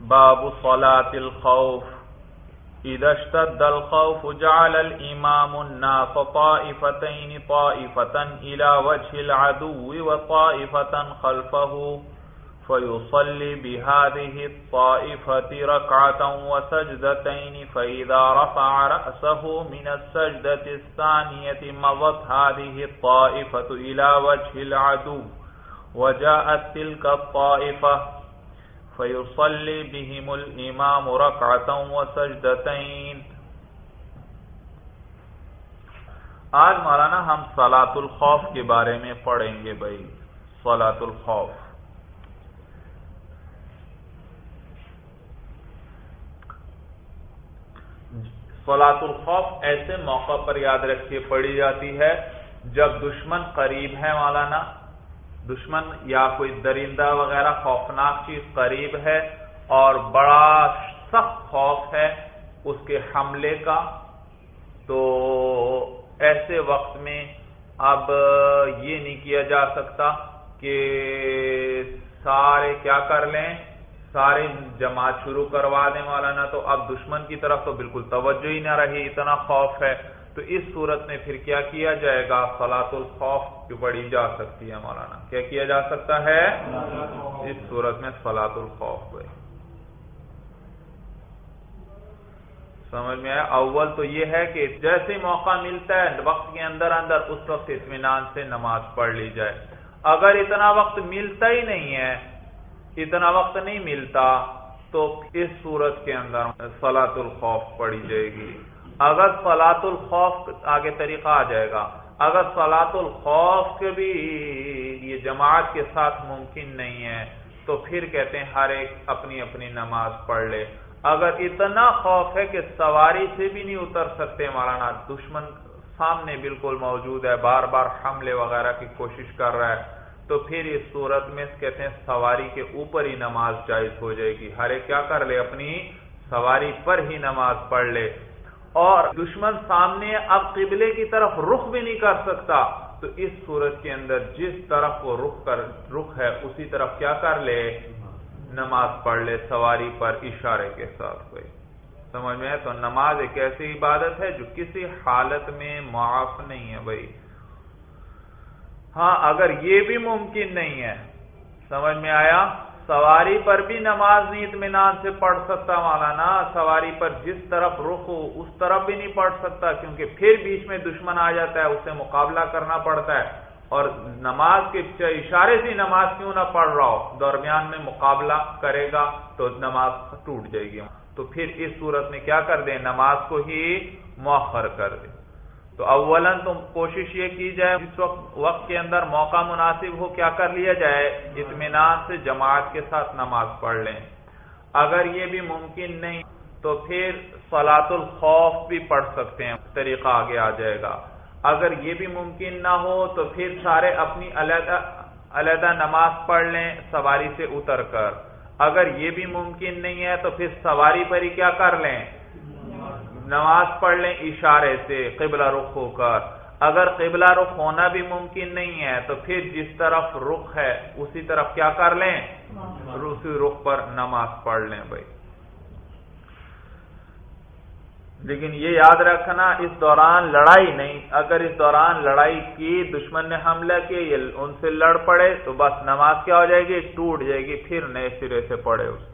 باب صلاة الخوف اذا اشتد الخوف جعل الامام الناس طائفتين طائفة الى وجه العدو وطائفة خلفه فيصلي بهذه الطائفة ركعة وسجدتين فإذا رفع رأسه من السجدة الثانية مضت هذه الطائفة إلى وجه العدو وجاءت تلك الطائفة فيصلي بهم الإمام ركعة وسجدتين. آج مولانا ہم صلاۃ الخوف کے بارے میں پڑھیں گے بھائی. صلاۃ الخوف صلاۃ الخوف ایسے موقع پر یاد رکھیے پڑھی جاتی ہے جب دشمن قریب ہے مولانا، دشمن یا کوئی درندہ وغیرہ خوفناک چیز قریب ہے اور بڑا سخت خوف ہے اس کے حملے کا. تو ایسے وقت میں اب یہ نہیں کیا جا سکتا کہ سارے کیا کر لیں، سارے جماعت شروع کروا دیں مولانا. تو اب دشمن کی طرف تو بالکل توجہ ہی نہ رہی، اتنا خوف ہے. تو اس صورت میں پھر کیا کیا جائے گا؟ صلاۃ الخوف کی پڑھی جا سکتی ہے مولانا. کیا کیا جا سکتا ہے اس صورت میں؟ صلاۃ الخوف ہوئے. سمجھ میں آیا؟ اول تو یہ ہے کہ جیسے موقع ملتا ہے وقت کے اندر اندر اس وقت اطمینان سے نماز پڑھ لی جائے. اگر اتنا وقت ملتا ہی نہیں ہے، اتنا وقت نہیں ملتا، تو اس صورت کے اندر صلاۃ الخوف پڑھی جائے گی. اگر صلاۃ الخوف آگے طریقہ آ جائے گا، اگر صلاۃ الخوف کے بھی یہ جماعت کے ساتھ ممکن نہیں ہے تو پھر کہتے ہیں ہر ایک اپنی اپنی نماز پڑھ لے. اگر اتنا خوف ہے کہ سواری سے بھی نہیں اتر سکتے مولانا، دشمن سامنے بالکل موجود ہے، بار بار حملے وغیرہ کی کوشش کر رہا ہے، تو پھر اس صورت میں کہتے ہیں سواری کے اوپر ہی نماز جائز ہو جائے گی. ہر ایک کیا کر لے، اپنی سواری پر ہی نماز پڑھ لے. اور دشمن سامنے اب قبلے کی طرف رخ بھی نہیں کر سکتا، تو اس صورت کے اندر جس طرف وہ رخ ہے اسی طرف کیا کر لے، نماز پڑھ لے سواری پر اشارے کے ساتھ. کوئی سمجھ میں ہے؟ تو نماز ایک ایسی عبادت ہے جو کسی حالت میں معاف نہیں ہے بھائی. ہاں اگر یہ بھی ممکن نہیں ہے، سمجھ میں آیا، سواری پر بھی نماز نہیں اطمینان سے پڑھ سکتا مولانا. سواری پر جس طرف رخ ہو اس طرف بھی نہیں پڑھ سکتا، کیونکہ پھر بیچ میں دشمن آ جاتا ہے، اس سے مقابلہ کرنا پڑتا ہے. اور نماز کے اشارے سے نماز کیوں نہ پڑھ رہا ہو، درمیان میں مقابلہ کرے گا تو نماز ٹوٹ جائے گی. تو پھر اس صورت میں کیا کر دیں، نماز کو ہی مؤخر کر دیں. تو اولاً تو کوشش یہ کی جائے جس وقت کے اندر موقع مناسب ہو کیا کر لیا جائے، اطمینان سے جماعت کے ساتھ نماز پڑھ لیں. اگر یہ بھی ممکن نہیں تو پھر صلاۃ الخوف بھی پڑھ سکتے ہیں، طریقہ آگے آ جائے گا. اگر یہ بھی ممکن نہ ہو تو پھر سارے اپنی علیحدہ نماز پڑھ لیں سواری سے اتر کر. اگر یہ بھی ممکن نہیں ہے تو پھر سواری پر ہی کیا کر لیں، نماز پڑھ لیں اشارے سے قبلہ رخ ہو کر. اگر قبلہ رخ ہونا بھی ممکن نہیں ہے تو پھر جس طرف رخ ہے اسی طرف کیا کر لیں، اسی رخ پر نماز پڑھ لیں بھائی. لیکن یہ یاد رکھنا اس دوران لڑائی نہیں. اگر اس دوران لڑائی کی، دشمن نے حملہ کیا، یہ ان سے لڑ پڑے تو بس نماز کیا ہو جائے گی، ٹوٹ جائے گی، پھر نئے سرے سے پڑھے اس.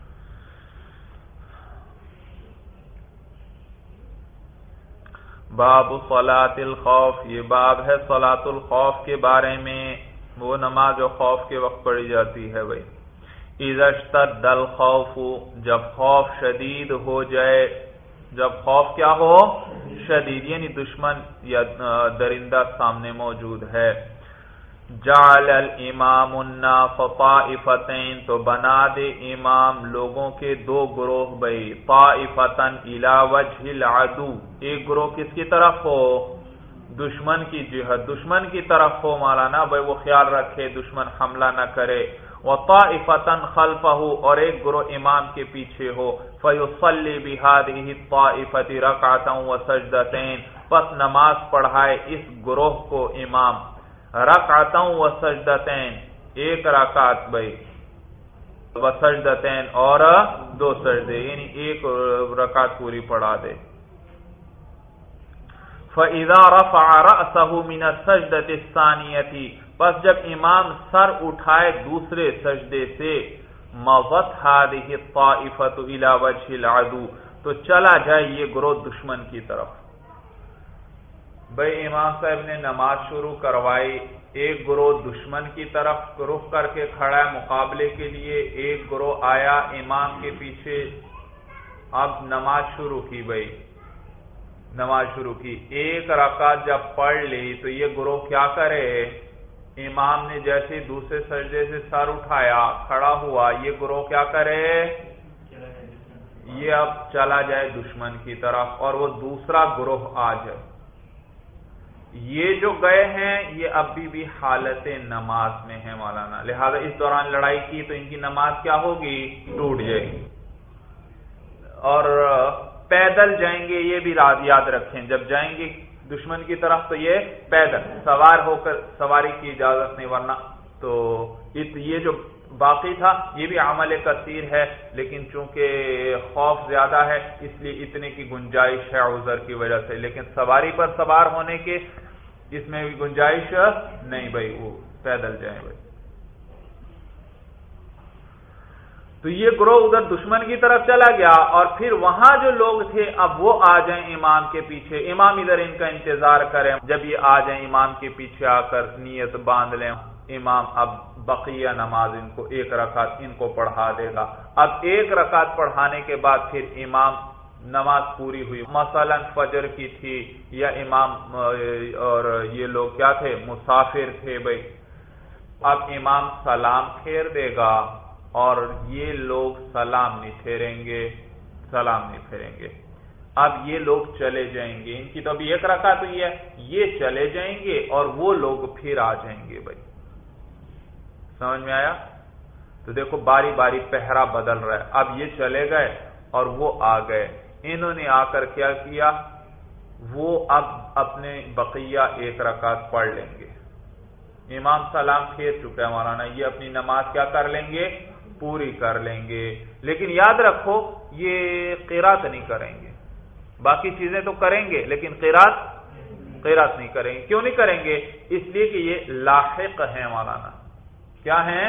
باب صلاۃ الخوف، یہ باب ہے صلاۃ الخوف کے بارے میں، وہ نماز جو خوف کے وقت پڑھی جاتی ہے بھائی. اذا اشتد الخوف، جب خوف شدید ہو جائے، جب خوف کیا ہو، شدید، یعنی دشمن یا درندہ سامنے موجود ہے. جعل الامام الناس طائفتین، تو بنا دے امام لوگوں کے دو گروہ بھائی. طائفتن الی وجہ العدو، ایک گروہ کس کی طرف ہو، دشمن کی جہت، دشمن کی طرف ہو مولانا بھائی، وہ خیال رکھے دشمن حملہ نہ کرے. وطائفتن خلفہ، اور ایک گروہ امام کے پیچھے ہو. فیصلی بہذہ الطائفۃ رکعۃ وسجدتین، پس نماز پڑھائے اس گروہ کو امام رکعتوں و سجدتین، ایک رکعت بھائی، वसजदतैन और 2 सजदे, यानी 1 रकात पूरी पढ़ा दे। فَإِذَا رَفَعَ رَأْسَهُ مِنَ السَّجْدَةِ الثَّانِيَةِ، پس جب امام سر اٹھائے دوسرے سجدے سے، مَضَتْ هَذِهِ الطَّائِفَةُ إِلَى وَجْهِ الْعَدُوِّ، تو چلا جائے یہ گروہ دشمن کی طرف۔ بھئی امام صاحب نے نماز شروع کروائی، ایک گروہ دشمن کی طرف رخ کر کے کھڑا ہے مقابلے کے لیے، ایک گروہ آیا امام کے پیچھے، اب نماز شروع کی، بھئی نماز شروع کی، 1 رکعت جب پڑھ لی تو یہ گروہ کیا کرے؟ امام نے جیسے دوسرے سجدے سے سر اٹھایا کھڑا ہوا، یہ گروہ کیا کرے؟ یہ اب چلا جائے دشمن کی طرف اور وہ دوسرا گروہ آ جائے۔ یہ جو گئے ہیں یہ ابھی بھی حالت نماز میں ہیں مولانا، لہذا اس دوران لڑائی کی تو ان کی نماز کیا ہوگی؟ ٹوٹ جائے گی۔ اور پیدل جائیں گے، یہ بھی یاد رکھیں، جب جائیں گے دشمن کی طرف تو یہ پیدل، سوار ہو کر سواری کی اجازت نہیں، ورنہ تو یہ جو باقی تھا یہ بھی عمل کثیر ہے، لیکن چونکہ خوف زیادہ ہے اس لیے اتنے کی گنجائش ہے عذر کی وجہ سے، لیکن سواری پر سوار ہونے کے اس میں بھی گنجائش نہیں، بھائی وہ پیدل جائیں بھائی۔ تو یہ گروہ ادھر دشمن کی طرف چلا گیا اور پھر وہاں جو لوگ تھے اب وہ آ جائیں امام کے پیچھے، امام ادھر ان کا انتظار کریں، جب یہ آ جائیں امام کے پیچھے آ کر نیت باندھ لیں، امام اب بقیہ نماز ان کو 1 رکعت ان کو پڑھا دے گا۔ اب 1 رکعت پڑھانے کے بعد پھر امام نماز پوری ہوئی، مثلا فجر کی تھی یا امام اور یہ لوگ کیا تھے؟ مسافر تھے بھائی، اب امام سلام پھیر دے گا اور یہ لوگ سلام نہیں پھیریں گے، اب یہ لوگ چلے جائیں گے، ان کی تو ابھی 1 رکعت ہوئی ہے، یہ چلے جائیں گے اور وہ لوگ پھر آ جائیں گے بھائی، سمجھ میں آیا؟ تو دیکھو باری باری پہرا بدل رہا ہے، اب یہ چلے گئے اور وہ آ گئے، انہوں نے آ کر کیا کیا؟ وہ اب اپنے بقیہ 1 رکعت پڑھ لیں گے، امام سلام پھیر چکا ہے مولانا، یہ اپنی نماز کیا کر لیں گے؟ پوری کر لیں گے، لیکن یاد رکھو یہ قرات نہیں کریں گے، باقی چیزیں تو کریں گے لیکن قرات نہیں کریں گے۔ کیوں نہیں کریں گے؟ اس لیے کہ یہ لاحق ہیں مولانا، کیا ہیں؟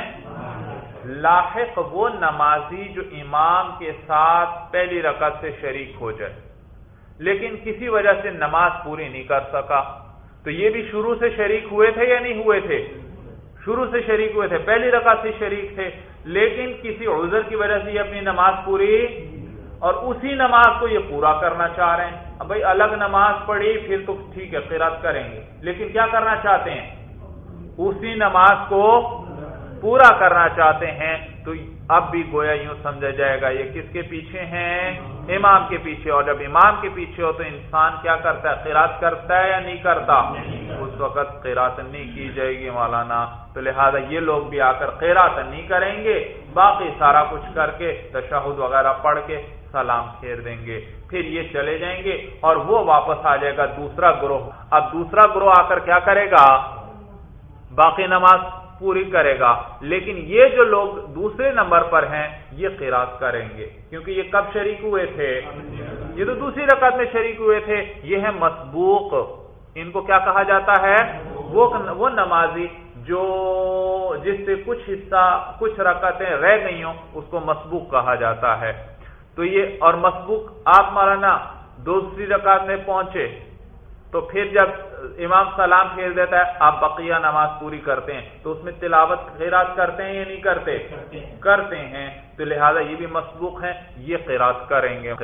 لاحق وہ نمازی جو امام کے ساتھ پہلی رکعت سے شریک ہو جائے لیکن کسی وجہ سے نماز پوری نہیں کر سکا، تو یہ بھی شروع سے شریک ہوئے تھے یا نہیں ہوئے تھے؟ شروع سے شریک ہوئے تھے، پہلی رکعت سے شریک تھے، لیکن کسی عذر کی وجہ سے یہ اپنی نماز پوری، اور اسی نماز کو یہ پورا کرنا چاہ رہے ہیں۔ اب بھائی الگ نماز پڑھی پھر تو ٹھیک ہے قرات کریں گے، لیکن کیا کرنا چاہتے ہیں؟ اسی نماز کو پورا کرنا چاہتے ہیں، تو اب بھی گویا یوں سمجھا جائے گا یہ کس کے پیچھے ہیں؟ امام کے پیچھے، اور جب امام کے پیچھے ہو تو انسان کیا کرتا ہے؟ قرات کرتا ہے یا نہیں کرتا؟ اس وقت قرات نہیں کی جائے گی مولانا، تو لہذا یہ لوگ بھی آ کر قرات نہیں کریں گے، باقی سارا کچھ کر کے تشہد وغیرہ پڑھ کے سلام پھیر دیں گے، پھر یہ چلے جائیں گے اور وہ واپس آ جائے گا دوسرا گروہ۔ اب دوسرا گروہ آ کر کیا کرے گا؟ باقی نماز پوری کرے گا، لیکن یہ جو لوگ دوسرے نمبر پر ہیں یہ قرات کریں گے، کیونکہ یہ کب شریک ہوئے تھے؟ یہ تو دوسری رکعت میں شریک ہوئے تھے، یہ ہے مسبوق، ان کو کیا کہا جاتا ہے؟ وہ نمازی جو جس سے کچھ رکعتیں رہ گئی ہوں اس کو مسبوق کہا جاتا ہے۔ تو یہ اور مسبوق آپ مولانا دوسری رکعت میں پہنچے تو پھر جب امام سلام پھیر دیتا ہے آپ بقیہ نماز پوری کرتے ہیں، تو اس میں تلاوت قرات کرتے ہیں یا نہیں کرتے؟ کرتے ہیں، تو لہذا یہ بھی مسبوق ہیں، یہ قرات کریں گے۔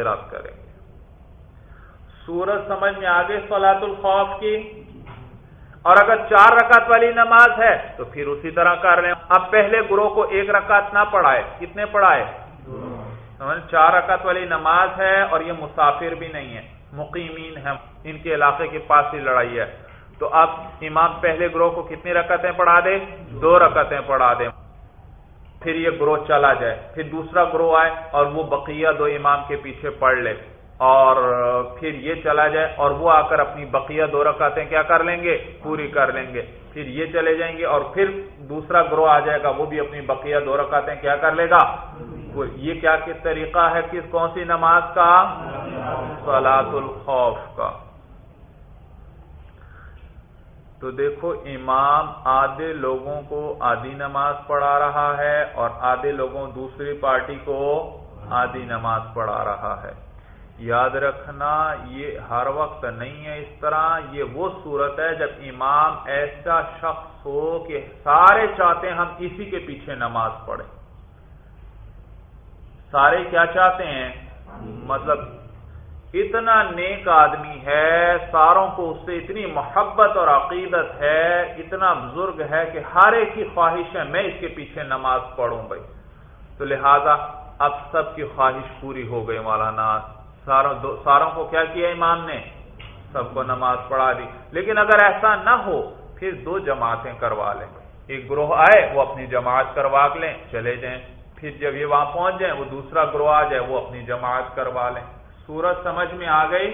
سورج سمجھ میں آگے صلاۃ الخوف کی، اور اگر 4 رکعت والی نماز ہے تو پھر اسی طرح کر رہے ہیں۔ اب پہلے گروہ کو 1 رکعت نہ پڑھائے، کتنے پڑھائے؟ 4 رکعت والی نماز ہے اور یہ مسافر بھی نہیں ہے، مقیمین ہیں، ان کے علاقے کے پاس ہی لڑائی ہے، تو اب امام پہلے گروہ کو کتنی رکعتیں پڑھا دے؟ 2 رکعتیں پڑھا دے، پھر یہ گروہ چلا جائے، پھر دوسرا گروہ آئے اور وہ بقیہ 2 امام کے پیچھے پڑھ لے، اور پھر یہ چلا جائے اور وہ آ کر اپنی بقیہ 2 رکعتیں کیا کر لیں گے؟ پوری کر لیں گے. پھر یہ چلے جائیں گے اور پھر دوسرا گروہ آ جائے گا، وہ بھی اپنی بقیہ 2 رکعتیں کیا کر لے گا؟ یہ کیا طریقہ ہے؟ کون سی نماز کا؟ صلاۃ الخوف کا. تو دیکھو امام آدھے لوگوں کو آدھی نماز پڑھا رہا ہے اور آدھے لوگوں دوسری پارٹی کو آدھی نماز پڑھا رہا ہے. یاد رکھنا یہ ہر وقت نہیں ہے اس طرح. یہ وہ صورت ہے جب امام ایسا شخص ہو کہ سارے چاہتے ہیں ہم اسی کے پیچھے نماز پڑھیں. سارے کیا چاہتے ہیں؟ مطلب اتنا نیک آدمی ہے، ساروں کو اس سے اتنی محبت اور عقیدت ہے، اتنا بزرگ ہے کہ ہر ایک کی خواہش ہے میں اس کے پیچھے نماز پڑھوں بھائی. تو لہذا اب سب کی خواہش پوری ہو گئی مولانا. ساروں کو کیا کیا امام نے؟ سب کو نماز پڑھا دی. لیکن اگر ایسا نہ ہو پھر 2 جماعتیں کروا لیں. ایک گروہ آئے وہ اپنی جماعت کروا لیں چلے جائیں، پھر جب یہ وہاں پہنچ جائیں وہ دوسرا گروہ آ جائے وہ اپنی جماعت کروا لیں. سورت سمجھ میں آ گئی؟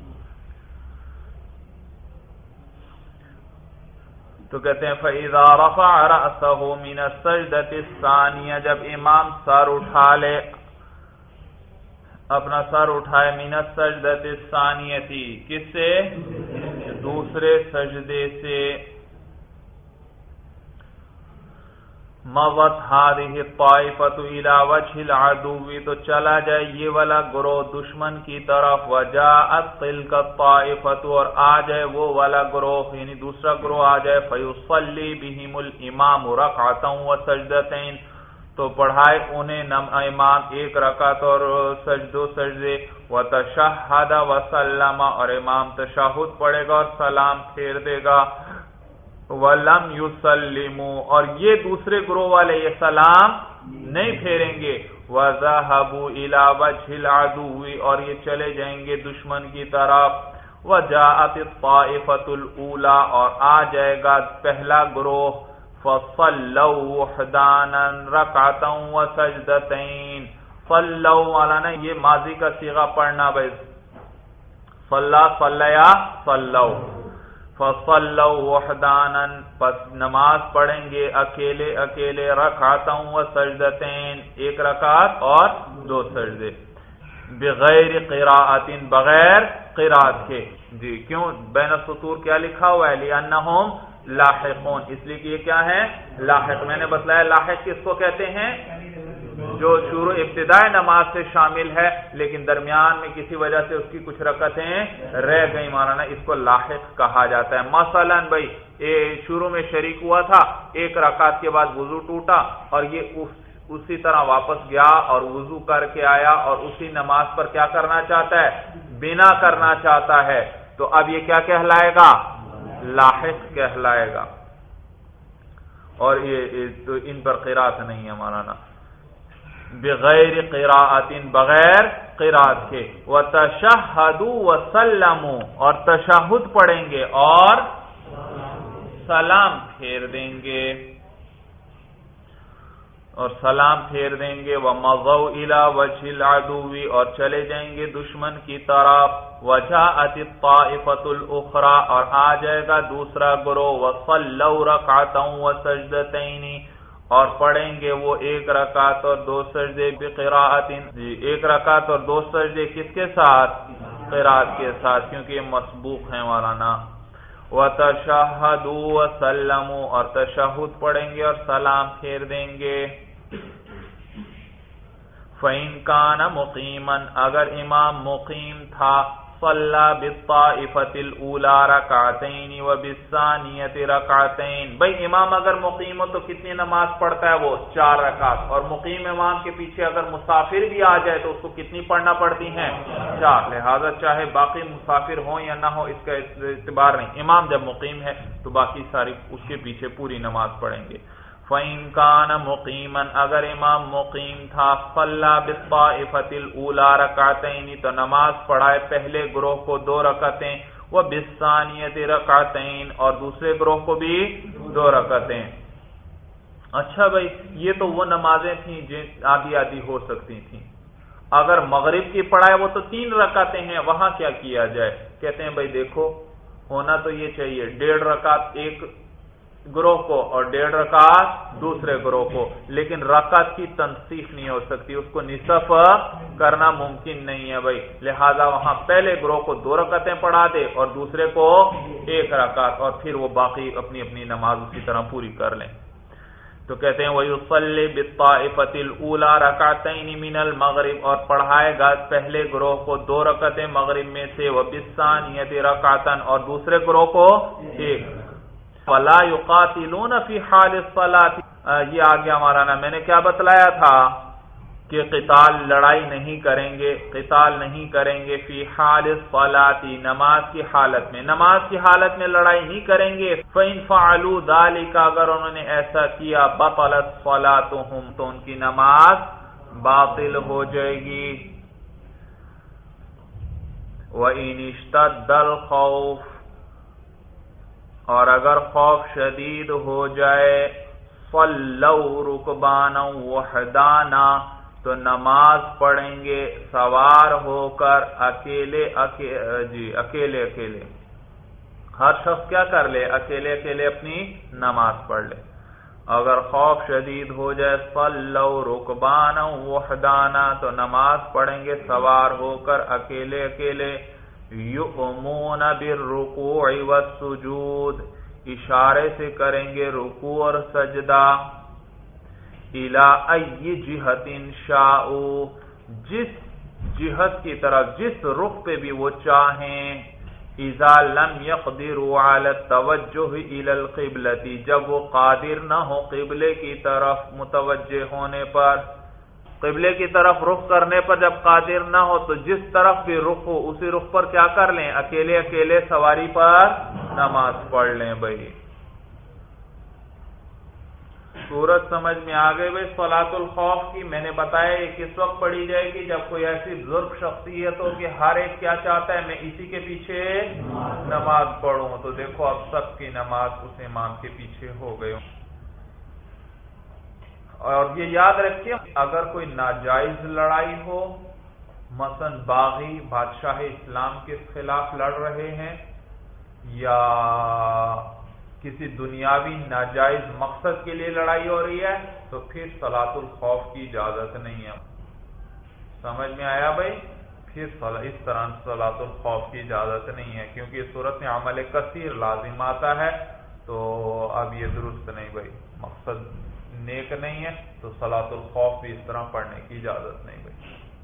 تو کہتے ہیں فَإِذَا رَفَعَ رَأْسَهُ مِنَ السَّجْدَةِ الثَّانِيَةِ، جب امام سر اٹھا لے، اپنا سر اٹھائے، مِنَ السَّجْدَةِ الثَّانِيَةِ، کس سے؟ دوسرے سجدے سے. مَضَتْ هَذِهِ الطَّائِفَةُ إِلَى وَجْهِ الْعَدُوِّ، تو چلا جائے یہ والا گروہ دشمن کی طرف. وَجَاءَتْ تِلْكَ الطَّائِفَةُ، اور آ جائے وہ والا گروہ یعنی دوسرا گروہ آ جائے. فَيُصَلِّي بِهِمُ الْإِمَامُ رَكْعَةً وَسَجْدَتَيْنِ، تو پڑھائے انہیں امام 1 رکعت اور 2 سجدے. وَتَشَهَّدَ وَسَلَّمَ، اور امام تشہد پڑھے گا اور سلام پھیر دے گا. وَلَمْ يُسَلِّمُوا، اور یہ دوسرے گروہ والے یہ سلام نہیں پھیریں گے. وَذَهَبُوا إِلَى وَجْهِ الْعَدُوِّ، اور یہ چلے جائیں گے دشمن کی طرف. وَجَاءَتِ الطَّائِفَةُ الْأُولَى، اور آ جائے گا پہلا گروہ. فَصَلَّوْا وَحْدَانًا رَكْعَةً وَسَجْدَتَيْنِ. صلوا والا نا یہ ماضی کا صیغہ پڑھنا بھائی. صلّا صلّیا صلوا. فَصَلَّوْا وَحْدَانًا، پس نماز پڑھیں گے اکیلے اکیلے. رَكْعَةً وَسَجْدَتَيْنِ، 1 رکعت اور 2 سجدے. بغیر قراءت، بغیر قراءت کے. جی کیوں؟ بین السطور کیا لکھا ہوا ہے؟ لِأَنَّهُمْ لاحقون، اس لیے کہ یہ کیا ہے؟ لاحق. میں نے بتلایا لاحق کس کو کہتے ہیں؟ جو شروع ابتدائی نماز سے شامل ہے لیکن درمیان میں کسی وجہ سے اس کی کچھ رکعتیں رہ گئی مولانا، اس کو لاحق کہا جاتا ہے. مثلا بھائی شروع میں شریک ہوا تھا، 1 رکعت کے بعد وضو ٹوٹا اور یہ اسی طرح واپس گیا اور وضو کر کے آیا اور اسی نماز پر کیا کرنا چاہتا ہے؟ بنا کرنا چاہتا ہے. تو اب یہ کیا کہلائے گا؟ لاحق کہلائے گا. اور یہ تو ان پر قراءت نہیں ہے مولانا. بغیر قراءت، بغیر قراءت کے. وَتَشَهَّدُوا وَسَلَّمُوا، اور تشہد پڑھیں گے اور سلام پھیر دیں گے وَمَضَوْا إِلَى وَجْهِ الْعَدُوِّ، اور چلے جائیں گے دشمن کی طرف. وَجَاءَتِ الطَّائِفَةُ الْأُخْرَى، اور آ جائے گا دوسرا گروہ. وَصَلَّوْا رَكْعَةً وَسَجْدَتَيْنِ، اور پڑھیں گے وہ 1 رکعت اور 2 سجدے. بقراءت، 1 رکعت اور 2 سجدے کس کے ساتھ؟ قراءت کے ساتھ، کیونکہ یہ مسبوق ہیں مولانا. وَتَشَهَّدُوا وَسَلَّمُوا، اور تشہد پڑھیں گے اور سلام پھیر دیں گے. فَإِن كَانَ مُقِيمًا، اگر امام مقیم تھا. صَلَّى بِالطَّائِفَةِ الْأُولَى رَكْعَتَيْنِ وَبِالثَّانِيَةِ رَكْعَتَيْنِ. بھائی امام اگر مقیم ہو تو کتنی نماز پڑھتا ہے وہ؟ 4 رکعت. اور مقیم امام کے پیچھے اگر مسافر بھی آ جائے تو اس کو کتنی پڑھنا پڑتی ہیں؟ 4. لہذا چاہے باقی مسافر ہوں یا نہ ہو اس کا اعتبار نہیں، امام جب مقیم ہے تو باقی ساری اس کے پیچھے پوری نماز پڑھیں گے. فَإِن كَانَ مُقِيمًا، اگر امام مقیم تھا. صَلَّى بِالطَّائِفَةِ الْأُولَى رَكْعَتَيْنِ، تو نماز پڑھائے پہلے گروہ کو 2 رکعتیں. وَبِالثَّانِيَةِ رَكْعَتَيْنِ، اور دوسرے گروہ کو بھی 2 رکعتیں. اچھا بھائی یہ تو وہ نمازیں تھیں جو آدھی آدھی ہو سکتی تھیں. اگر مغرب کی پڑھائے وہ تو 3 رکعتیں ہیں، وہاں کیا کیا جائے؟ کہتے ہیں بھائی دیکھو ہونا تو یہ چاہیے 1.5 رکعت ایک گروہ کو اور 1.5 رکعت دوسرے گروہ کو، لیکن رکعت کی تنصیف نہیں ہو سکتی، اس کو نصف کرنا ممکن نہیں ہے بھائی، لہذا وہاں پہلے گروہ کو 2 رکعتیں پڑھا دے اور دوسرے کو 1 رکعت، اور پھر وہ باقی اپنی اپنی نماز اسی طرح پوری کر لیں۔ تو کہتے ہیں وَيُصَلِّ بِالطَّائِفَةِ الْأُولَىٰ رَكَعَتَيْنِ مِنَ الْمَغْرِبِ، اور پڑھائے گا پہلے گروہ کو 2 رکعتیں مغرب میں سے، وَبِالثَّانِيَةِ رَكَعَةً، اور دوسرے گروہ کو 1۔ فَلَا يُقَاتِلُونَ فِي حَالِ الصَّلَاةِ، یہ آ گیا ہمارا نا، میں نے کیا بتلایا تھا کہ قتال لڑائی نہیں کریں گے، قتال نہیں کریں گے فی حال الصلاۃ، نماز کی حالت میں، نماز کی حالت میں لڑائی نہیں کریں گے۔ فَإِن فَعَلُوا ذَلِكَ، اگر انہوں نے ایسا کیا، بطلت صلاتهم، تو ان کی نماز باطل ہو جائے گی۔ وَإِنِ اشْتَدَّ الْخَوْفُ، اور اگر خوف شدید ہو جائے، صَلَّوْا رُكْبَانًا وَحْدَانًا، تو نماز پڑھیں گے سوار ہو کر، اکیلے اکیلے، ہر شخص کیا کر لے، اکیلے اکیلے اپنی نماز پڑھ لے۔ اگر خوف شدید ہو جائے، صَلَّوْا رُكْبَانًا وَحْدَانًا، تو نماز پڑھیں گے سوار ہو کر، اکیلے اکیلے۔ یؤمون بالرکوع والسجود، اشارے سے کریں گے رکوع اور سجدہ۔ الی ای جہت شاءوا، جس جہت کی طرف، جس رخ پہ بھی وہ چاہیں۔ اذا لم يقدروا على التوجہ الى القبلۃ، جب وہ قادر نہ ہو قبلے کی طرف متوجہ ہونے پر، قبلے کی طرف رخ کرنے پر جب قادر نہ ہو تو جس طرف بھی رخ ہو اسی رخ پر کیا کر لیں، اکیلے اکیلے سواری پر نماز پڑھ لیں بھائی۔ صورت سمجھ میں آ گئی بھائی صلاۃ الخوف کی؟ میں نے بتایا یہ کس وقت پڑھی جائے گی، جب کوئی ایسی بزرگ شخصیت ہو کہ ہر ایک کیا چاہتا ہے، میں اسی کے پیچھے نماز پڑھوں، تو دیکھو اب سب کی نماز اس امام کے پیچھے ہو گئے۔ اور یہ یاد رکھیے اگر کوئی ناجائز لڑائی ہو، مثلا باغی بادشاہ اسلام کے خلاف لڑ رہے ہیں، یا کسی دنیاوی ناجائز مقصد کے لیے لڑائی ہو رہی ہے، تو پھر صلاۃ الخوف کی اجازت نہیں ہے۔ سمجھ میں آیا بھائی؟ پھر اس طرح صلاۃ الخوف کی اجازت نہیں ہے، کیونکہ اس صورت میں عمل کثیر لازم آتا ہے، تو اب یہ درست نہیں بھائی، مقصد نیک نہیں ہے، تو صلاۃ الخوف بھی اس طرح پڑھنے کی اجازت نہیں بھائی۔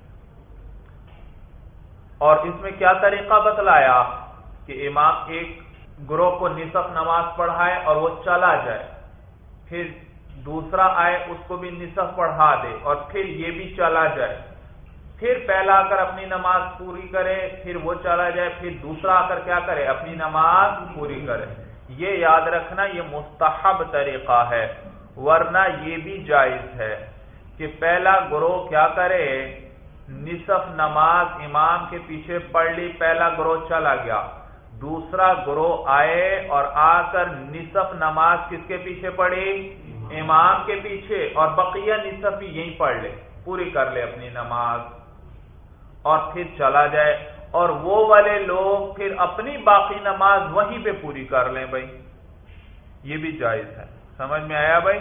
اور اس میں کیا طریقہ بتلایا کہ امام ایک گروہ کو نصف نماز پڑھائے اور وہ چلا جائے، پھر دوسرا آئے اس کو بھی نصف پڑھا دے اور پھر یہ بھی چلا جائے، پھر پہلا آ کر اپنی نماز پوری کرے، پھر وہ چلا جائے، پھر دوسرا آ کر کیا کرے، اپنی نماز پوری کرے۔ یہ یاد رکھنا یہ مستحب طریقہ ہے، ورنہ یہ بھی جائز ہے کہ پہلا گروہ کیا کرے، نصف نماز امام کے پیچھے پڑھ لی، پہلا گروہ چلا گیا، دوسرا گروہ آئے اور آ کر نصف نماز کس کے پیچھے پڑھی، امام کے پیچھے، اور بقیہ نصف بھی یہیں پڑھ لے، پوری کر لے اپنی نماز اور پھر چلا جائے، اور وہ والے لوگ پھر اپنی باقی نماز وہیں پہ پوری کر لیں بھائی، یہ بھی جائز ہے۔ سمجھ میں آیا بھائی؟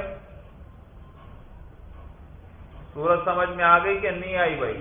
سورج سمجھ میں آ گئی کہ نہیں آئی بھائی؟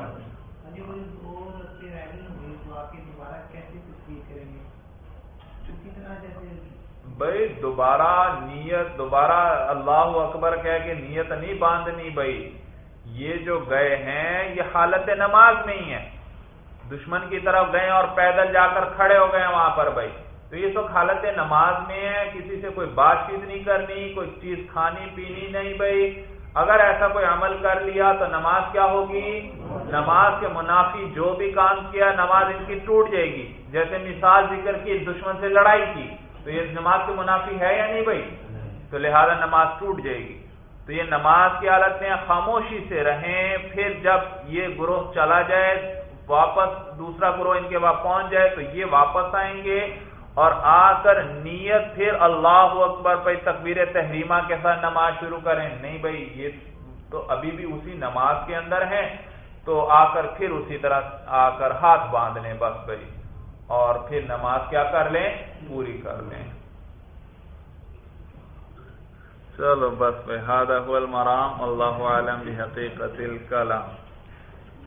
بھائی دوبارہ نیت، دوبارہ اللہ اکبر کہہ کے نیت نہیں باندھنی بھائی، یہ جو گئے ہیں یہ حالت نماز میں ہی ہے، دشمن کی طرف گئے اور پیدل جا کر کھڑے ہو گئے وہاں پر بھائی، تو یہ تو حالت نماز میں ہے، کسی سے کوئی بات چیت نہیں کرنی، کوئی چیز کھانی پینی نہیں بھائی۔ اگر ایسا کوئی عمل کر لیا تو نماز کیا ہوگی، نماز کے منافی جو بھی کام کیا نماز ان کی ٹوٹ جائے گی۔ جیسے مثال ذکر کی دشمن سے لڑائی کی تو یہ نماز کے منافی ہے یا نہیں بھائی، تو لہذا نماز ٹوٹ جائے گی۔ تو یہ نماز کی حالت میں خاموشی سے رہیں، پھر جب یہ گروہ چلا جائے، واپس دوسرا گروہ ان کے بعد پہنچ جائے تو یہ واپس آئیں گے اور آ کر نیت پھر اللہ اکبر پہ تکبیر تحریمہ کے ساتھ نماز شروع کریں، نہیں بھائی یہ تو ابھی بھی اسی نماز کے اندر ہے، تو آ کر پھر اسی طرح آ کر ہاتھ باندھ لیں بس بھائی، اور پھر نماز کیا کر لیں؟ پوری کر لیں۔ چلو بس بھائی، ھذا ھو المرام، واللہ اعلم بحقیقت الکلام۔